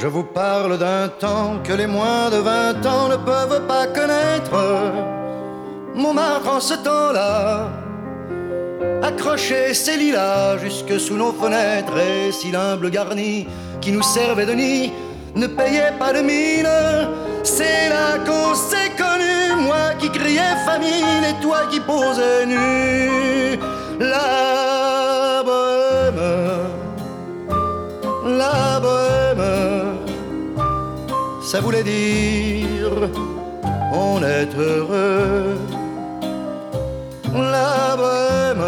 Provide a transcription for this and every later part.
Je vous parle d'un temps que les moins de 20 ans ne peuvent pas connaître. Montmartre en ce temps-là accrochait ses lilas jusque sous nos fenêtres. Et si l'humble garni qui nous servait de nid ne payait pas de mine, c'est là qu'on s'est connus. Moi qui criais famine et toi qui posais nu. La bohème, la bohème, ça voulait dire on est heureux. La bohème,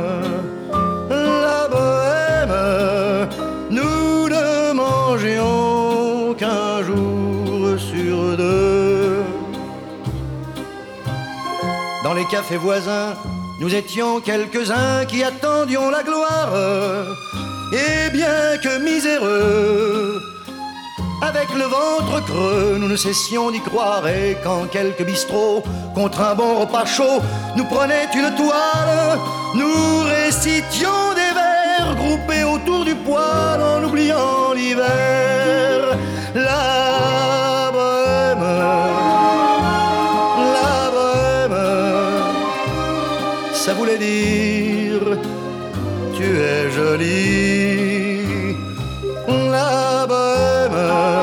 la bohème, nous ne mangions qu'un jour sur deux. Dans les cafés voisins, nous étions quelques-uns qui attendions la gloire. Et bien que miséreux, avec le ventre creux, nous ne cessions d'y croire. Et quand quelques bistrots, contre un bon repas chaud, nous prenaient une toile, nous récitions des vers groupés autour du poêle en oubliant l'hiver. La bohème, la bohème, ça voulait dire tu es jolie. La bohème,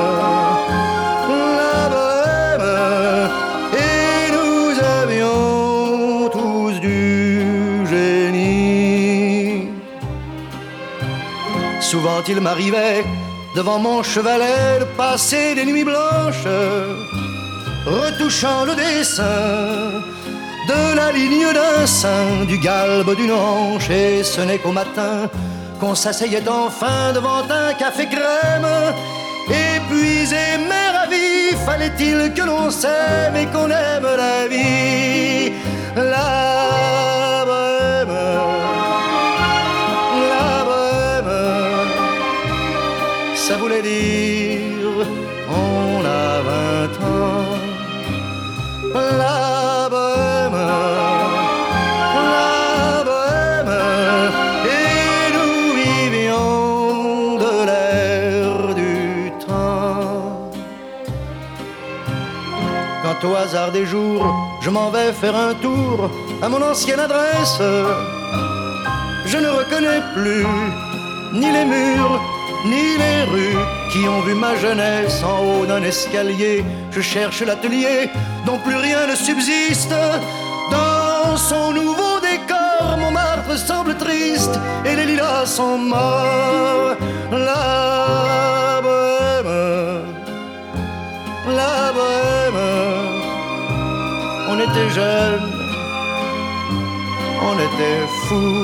la bohème, et nous avions tous du génie. Souvent il m'arrivait devant mon chevalet de passer des nuits blanches, retouchant le dessin de la ligne d'un sein, du galbe d'une hanche. Et ce n'est qu'au matin qu'on s'asseyait enfin devant un café crème. Épuisé mais ravi, fallait-il que l'on s'aime et qu'on aime la vie. La bohème, la bohème, ça voulait dire on a 20 ans. La bohème, la bohème, et nous vivions de l'air du temps. Quand au hasard des jours, je m'en vais faire un tour à mon ancienne adresse, je ne reconnais plus ni les murs, ni les rues qui ont vu ma jeunesse en haut d'un escalier. Je cherche l'atelier dont plus rien ne subsiste. Dans son nouveau décor, Montmartre semble triste et les lilas sont morts. La bohème, la bohème, on était jeunes, on était fous.